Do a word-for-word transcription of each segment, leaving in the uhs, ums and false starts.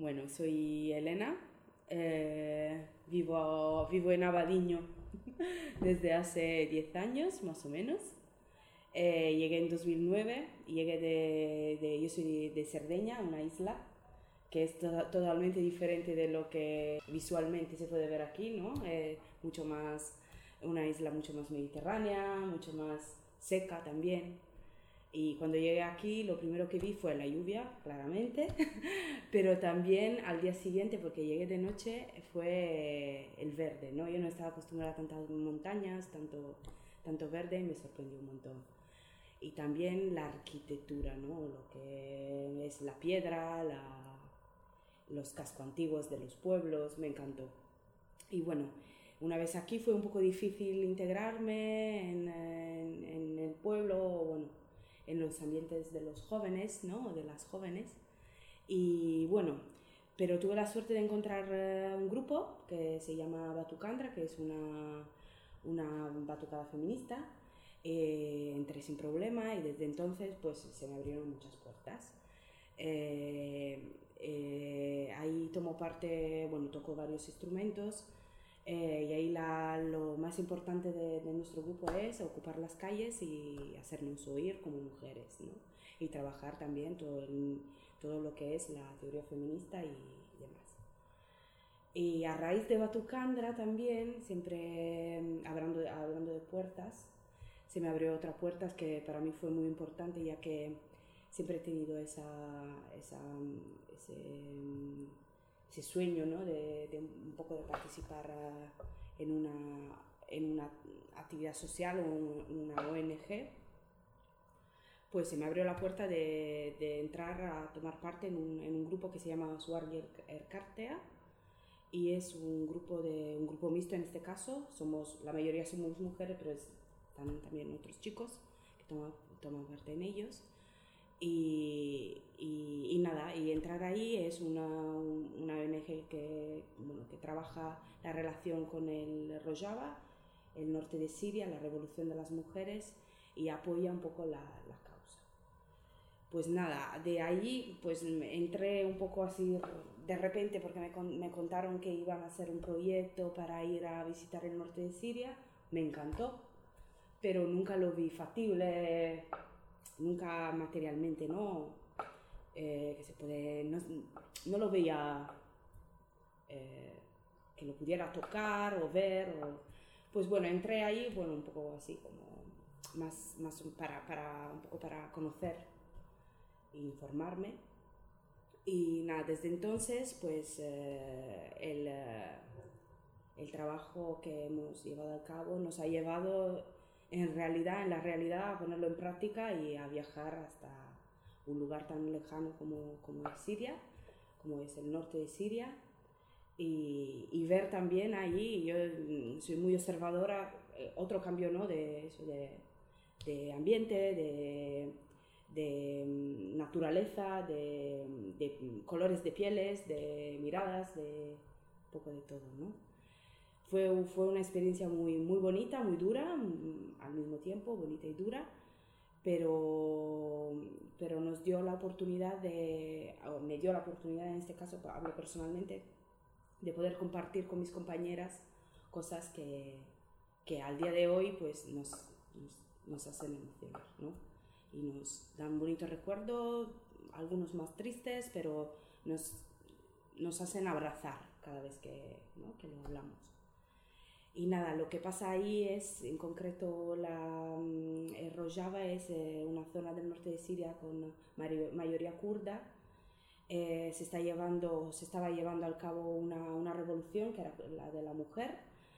Bueno, soy Elena, eh, vivo, vivo en Abadiño desde hace diez años más o menos. Eh, llegué en dos mil nueve, llegué de, de- yo soy de, de Cerdeña, una isla que es to- totalmente diferente de lo que visualmente se puede ver aquí, ¿no? Eh, mucho más, una isla mucho más mediterránea, mucho más seca también. Y cuando llegué aquí, lo primero que vi fue la lluvia, claramente, pero también al día siguiente, porque llegué de noche, fue el verde, ¿no? Yo no estaba acostumbrada a tantas montañas, tanto, tanto verde, y me sorprendió un montón. Y también la arquitectura, ¿no? Lo que es la piedra, la, los cascos antiguos de los pueblos, me encantó. Y bueno, una vez aquí fue un poco difícil integrarme en, en, en el pueblo, bueno, en los ambientes de los jóvenes, ¿no? De las jóvenes. Y bueno, pero tuve la suerte de encontrar eh, un grupo que se llama Batucandra, que es una, una batucada feminista. Eh, entré sin problema y desde entonces pues se me abrieron muchas puertas. Eh, eh, ahí tomo parte, bueno, toco varios instrumentos. Eh, y ahí la, lo más importante de, de nuestro grupo es ocupar las calles y hacernos oír como mujeres, ¿no? Y trabajar también todo, el, todo lo que es la teoría feminista y demás. Y a raíz de Batucandra también, siempre mm, hablando de, hablando de puertas, se me abrió otra puerta que para mí fue muy importante, ya que siempre he tenido esa, esa, mm, ese, mm, ese sueño, ¿no? de, de un poco de participar uh, en, una, en una actividad social o un, una O N G. Pues se me abrió la puerta de, de entrar a tomar parte en un, en un grupo que se llama Suardi Erkartea, y es un grupo, de, un grupo mixto en este caso. Somos, la mayoría somos mujeres, pero están también otros chicos que toman, toman parte en ellos. Y, y, y nada, y entrar ahí es una, una O N G que, bueno, que trabaja la relación con el Rojava, el norte de Siria, la revolución de las mujeres, y apoya un poco la, la causa. Pues nada, de ahí pues entré un poco así de repente porque me, me contaron que iban a hacer un proyecto para ir a visitar el norte de Siria. Me encantó, pero nunca lo vi factible, nunca materialmente, ¿no? Eh, que se puede, no, no lo veía eh, que lo pudiera tocar o ver. O, pues bueno, entré ahí, bueno, un poco así como más, más para, para, un poco para conocer e informarme. Y nada, desde entonces, pues eh, el, eh, el trabajo que hemos llevado a cabo nos ha llevado en realidad, en la realidad, a ponerlo en práctica y a viajar hasta un lugar tan lejano como, como es Siria, como es el norte de Siria, y, y ver también allí, yo soy muy observadora, eh, otro cambio, ¿no? de, eso, de, de ambiente, de, de naturaleza, de, de colores de pieles, de miradas, de un poco de todo, ¿no? Fue, fue una experiencia muy, muy bonita, muy dura, al mismo tiempo, bonita y dura, pero, pero nos dio la oportunidad de, o me dio la oportunidad en este caso, hablo personalmente, de poder compartir con mis compañeras cosas que, que al día de hoy pues nos, nos, nos hacen emocionar, ¿no? Y nos dan bonitos recuerdos, algunos más tristes, pero nos, nos hacen abrazar cada vez que, ¿no? que lo hablamos. Y nada, lo que pasa ahí es, en concreto, la eh, Rojava es eh, una zona del norte de Siria con mayoría kurda. Eh, se, está llevando, se estaba llevando al cabo una, una revolución que era la de la mujer.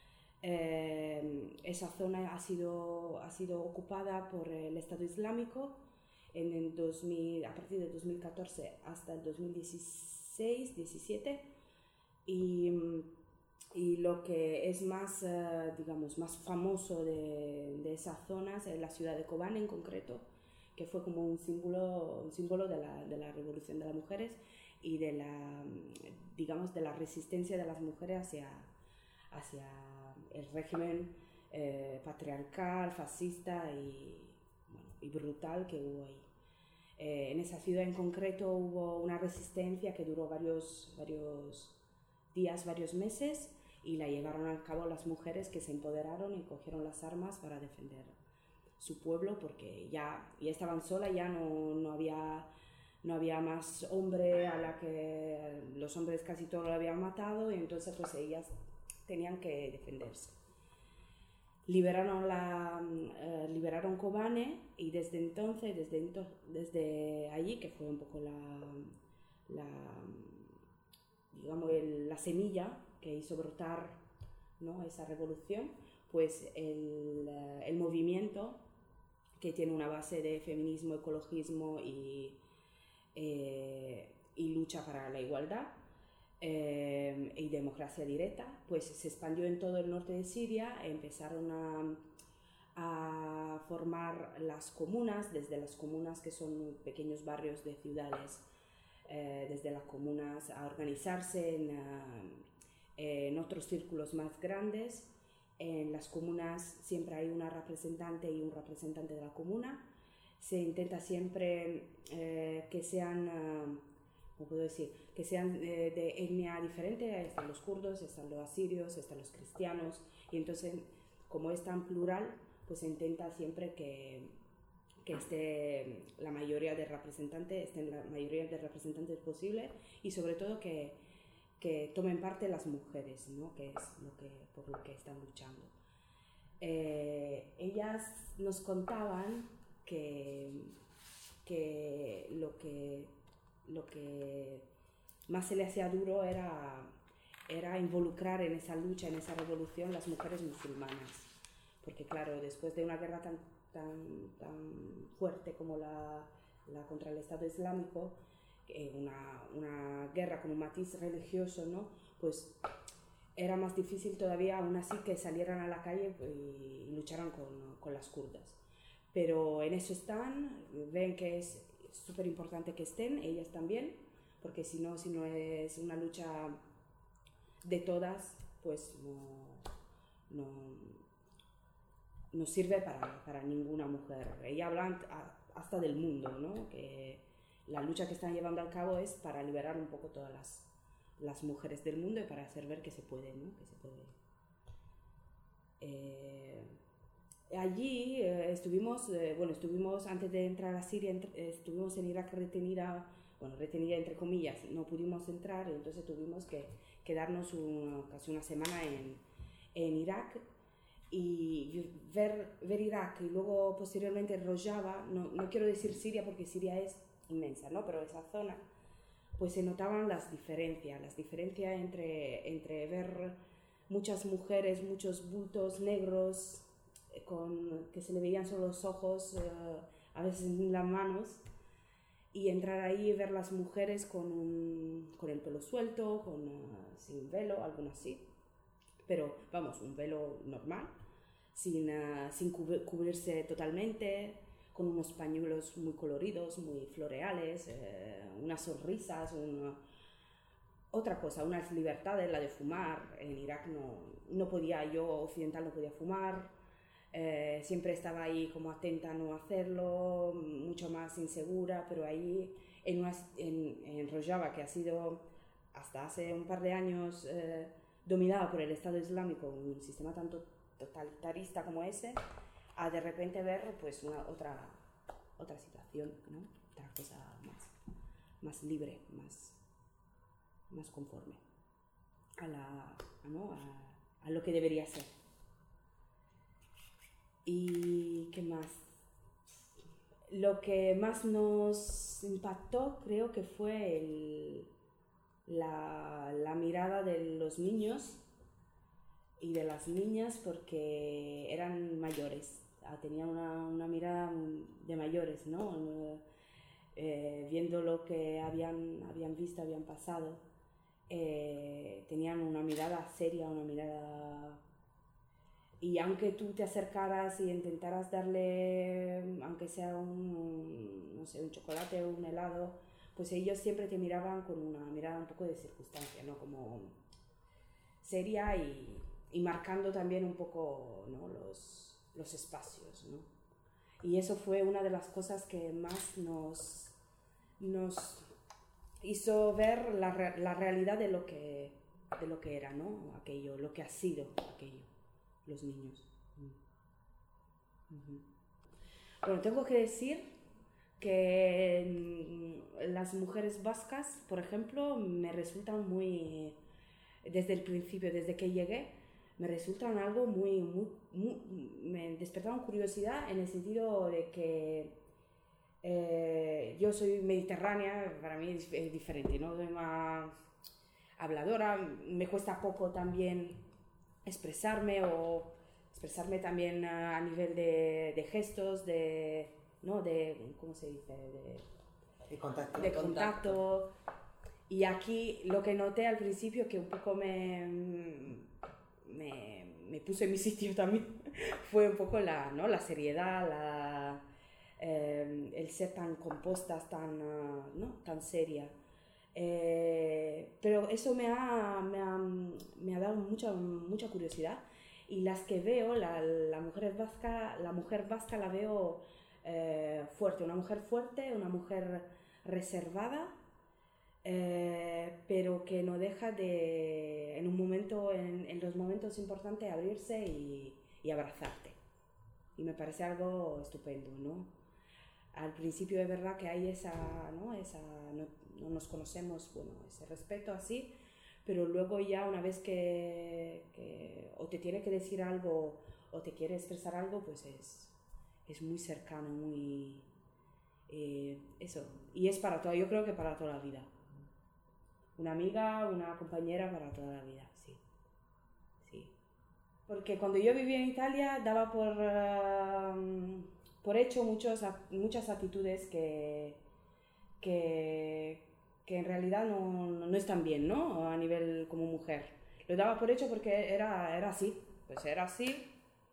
Eh, esa zona ha sido, ha sido ocupada por el Estado Islámico en el dos mil, a partir de dos mil catorce hasta el dos mil dieciséis diecisiete, y, y lo que es más, uh, digamos, más famoso de, de esas zonas es la ciudad de Kobane en concreto, que fue como un símbolo, un símbolo de, la, de la revolución de las mujeres y de la, digamos, de la resistencia de las mujeres hacia, hacia el régimen eh, patriarcal, fascista y, bueno, y brutal que hubo ahí. Eh, en esa ciudad en concreto hubo una resistencia que duró varios, varios días, varios meses, y la llevaron a cabo las mujeres que se empoderaron y cogieron las armas para defender su pueblo, porque ya, ya estaban solas, ya no, no, había, no había más hombre a la que los hombres casi todos lo habían matado, y entonces pues ellas tenían que defenderse. Liberaron, la, eh, liberaron Kobane, y desde entonces, desde, ento, desde allí, que fue un poco la, la, digamos, el, la semilla que hizo brotar, ¿no?, esa revolución, pues el, el movimiento, que tiene una base de feminismo, ecologismo y, eh, y lucha para la igualdad, Eh, y democracia directa, pues se expandió en todo el norte de Siria. Empezaron a, a formar las comunas, desde las comunas que son pequeños barrios de ciudades, eh, desde las comunas a organizarse en, uh, en otros círculos más grandes. En las comunas siempre hay una representante y un representante de la comuna. Se intenta siempre eh, que sean... Uh, ¿cómo puedo decir? Que sean eh, de etnia diferente. Están los kurdos, están los asirios, están los cristianos, y entonces, como es tan plural, pues se intenta siempre que, que esté la mayoría de representantes, estén la mayoría de representantes posible, y sobre todo que, que tomen parte las mujeres, ¿no?, que es lo que, por lo que están luchando. Eh, ellas nos contaban que, que lo que lo que más se le hacía duro era, era involucrar en esa lucha, en esa revolución, las mujeres musulmanas. Porque claro, después de una guerra tan, tan, tan fuerte como la, la contra el Estado Islámico, eh, una, una guerra con un matiz religioso, ¿no?, pues era más difícil todavía, aún así, que salieran a la calle y, y lucharan con, con las kurdas. Pero en eso están, ven que es súper importante que estén ellas también, porque si no, si no es una lucha de todas, pues no, no, no sirve para, para ninguna mujer. Ella habla hasta del mundo, ¿no?, que la lucha que están llevando a cabo es para liberar un poco todas las, las mujeres del mundo, y para hacer ver que se puede, ¿no?, que se puede. Eh, Allí eh, estuvimos, eh, bueno, estuvimos antes de entrar a Siria, ent- eh, estuvimos en Irak retenida, bueno, retenida entre comillas, no pudimos entrar, y entonces tuvimos que quedarnos una, casi una semana en, en Irak, y ver, ver Irak, y luego posteriormente Rojava, no, no quiero decir Siria porque Siria es inmensa, ¿no?, pero esa zona, pues se notaban las diferencias, las diferencias entre, entre ver muchas mujeres, muchos bultos negros, con, que se le veían solo los ojos, uh, a veces en las manos, y entrar ahí y ver las mujeres con, un, con el pelo suelto, con, uh, sin velo, algunas sí, pero vamos, un velo normal, sin, uh, sin cubri- cubrirse totalmente, con unos pañuelos muy coloridos, muy floreales, eh, unas sonrisas, un, otra cosa, unas libertades, la de fumar. En Irak no, no podía, yo occidental no podía fumar. Eh, siempre estaba ahí como atenta a no hacerlo, mucho más insegura, pero ahí en, una, en, en Rojava, que ha sido hasta hace un par de años eh, dominada por el Estado Islámico, un sistema tanto totalitarista como ese, a de repente ver pues una otra, otra situación, ¿no?, otra cosa más, más libre, más, más conforme a, la, ¿no?, a, a lo que debería ser. ¿Y qué más? Lo que más nos impactó creo que fue el, la, la mirada de los niños y de las niñas, porque eran mayores, tenían una, una mirada de mayores, ¿no? Eh, viendo lo que habían, habían visto, habían pasado, eh, tenían una mirada seria, una mirada... Y aunque tú te acercaras y intentaras darle, aunque sea un, no sé, un chocolate o un helado, pues ellos siempre te miraban con una mirada un poco de circunstancia, ¿no?, como seria, y, y marcando también un poco, ¿no?, los, los espacios, ¿no? Y eso fue una de las cosas que más nos, nos hizo ver la, re- la realidad de lo que de lo que era, ¿no? Aquello, lo que ha sido aquello, los niños. Mm. Ujú. Bueno, tengo que decir que mm, las mujeres vascas, por ejemplo, me resultan muy, desde el principio, desde que llegué, me resultan algo muy, muy, muy me despertaron curiosidad en el sentido de que eh, yo soy mediterránea, para mí es, es diferente, ¿no? Soy más habladora, me cuesta poco también expresarme o expresarme también a, a nivel de, de gestos, de, ¿no? De, ¿cómo se dice? De, De contacto. de contacto. Y aquí lo que noté al principio que un poco me, me, me puso en mi sitio también fue un poco la, ¿no? La seriedad, la, eh, el ser tan compostas, tan, uh, ¿no? Tan seria. Eh, pero eso me ha, me ha, me ha dado mucha, mucha curiosidad y las que veo, la, la, mujer, vasca, la mujer vasca la veo eh, fuerte, una mujer fuerte, una mujer reservada, eh, pero que no deja de, en un momento, en, en los momentos importantes, abrirse y, y abrazarte. Y me parece algo estupendo, ¿no? Al principio es verdad que hay esa, ¿no? Esa, no, no nos conocemos, bueno, ese respeto así, pero luego ya una vez que, que o te tiene que decir algo o te quiere expresar algo, pues es, es muy cercano, muy... Eh, eso, y es para toda, yo creo que para toda la vida. Una amiga, una compañera para toda la vida, sí. Sí. Porque cuando yo vivía en Italia daba por, uh, por hecho muchos, muchas actitudes que, que, que en realidad no, no están bien, ¿no? A nivel como mujer. Lo daba por hecho porque era, era así, pues era así.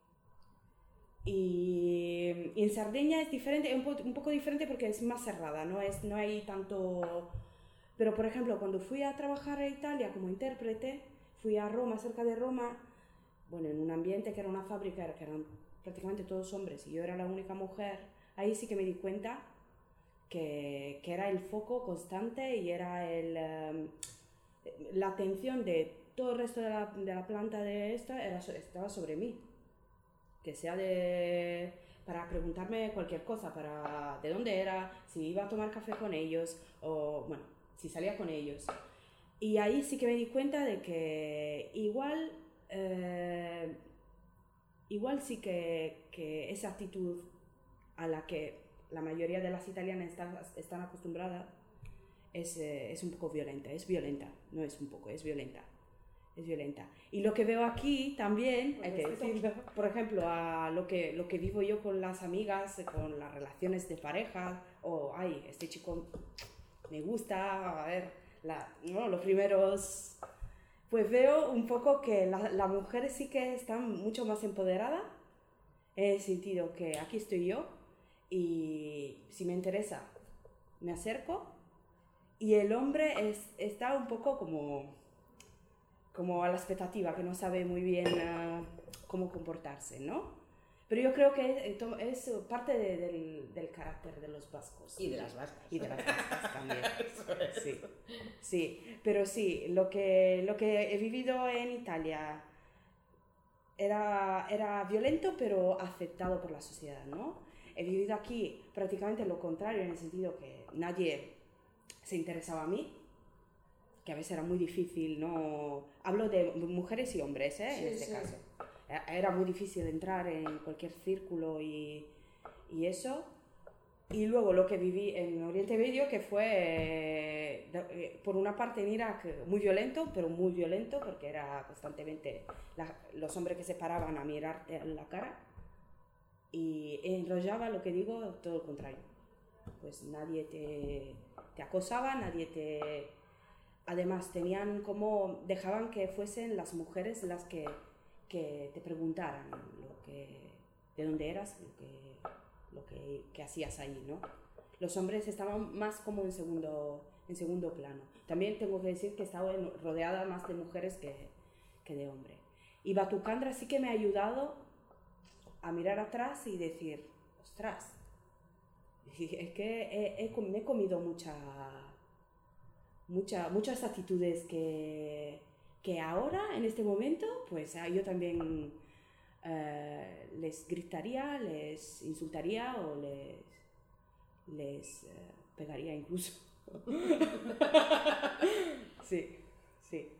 Y, y en Sardeña es diferente, un, po, un poco diferente porque es más cerrada, no, es, no hay tanto... Pero, por ejemplo, cuando fui a trabajar a Italia como intérprete, fui a Roma, cerca de Roma, bueno, en un ambiente que era una fábrica, que eran prácticamente todos hombres y yo era la única mujer, ahí sí que me di cuenta que, que era el foco constante y era el, um, la atención de todo el resto de la, de la planta de esta era, estaba sobre mí. Que sea de... para preguntarme cualquier cosa, para de dónde era, si iba a tomar café con ellos o, bueno, si salía con ellos. Y ahí sí que me di cuenta de que igual, eh, igual sí que, que esa actitud a la que la mayoría de las italianas están, están acostumbradas es, eh, es un poco violenta, es violenta, no es un poco, es violenta. Es violenta. Y lo que veo aquí también, hay que decirlo, por ejemplo, a lo que, lo que vivo yo con las amigas, con las relaciones de pareja, o, ay, este chico me gusta, a ver, la, ¿no? Los primeros... Pues veo un poco que la, la mujer sí que está mucho más empoderada, en el sentido que aquí estoy yo, y si me interesa, me acerco, y el hombre es, está un poco como... como a la expectativa, que no sabe muy bien uh, cómo comportarse, ¿no? Pero yo creo que es, es parte de, del, del carácter de los vascos. Y de las vascas. Y de las vascas también. Sí, sí, pero sí, lo que, lo que he vivido en Italia era, era violento, pero aceptado por la sociedad, ¿no? He vivido aquí prácticamente lo contrario, en el sentido que nadie se interesaba a mí, que a veces era muy difícil, ¿no? Hablo de mujeres y hombres, ¿eh? Sí, en este sí. caso. Era muy difícil entrar en cualquier círculo y, y eso. Y luego lo que viví en Oriente Medio, que fue, eh, por una parte en Irak, muy violento, pero muy violento, porque era constantemente la, los hombres que se paraban a mirarte en la cara. Y en Rojava, lo que digo, todo lo contrario. Pues nadie te, te acosaba, nadie te... Además, tenían como, dejaban que fuesen las mujeres las que, que te preguntaran lo que, de dónde eras, lo que, lo que, que hacías ahí, ¿no? Los hombres estaban más como en segundo, en segundo plano. También tengo que decir que estaba rodeada más de mujeres que, que de hombres. Y Batucandra sí que me ha ayudado a mirar atrás y decir, ostras, Es que he, he, me he comido mucha, mucha, muchas actitudes que, que ahora, en este momento, pues yo también eh, les gritaría, les insultaría o les, les eh, pegaría incluso. Sí, sí.